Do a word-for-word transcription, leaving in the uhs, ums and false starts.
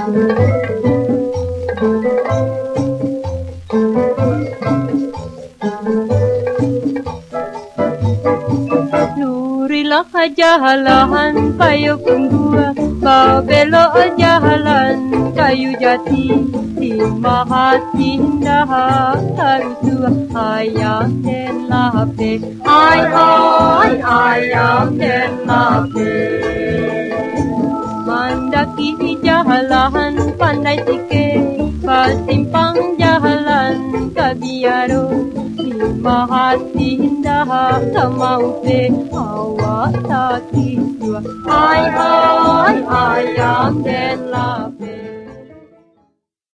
Lurilah jalan payu punggua, babelok jalan kayu jati. Lima hati indah harusua ayam dan lape, ay ay ayam dan lape. Mandaki jalan pandai sikit, pasimpang jalan kabiaro. Lima hati indah sama upe, awak tak kisua, ay ay ayam dan lape.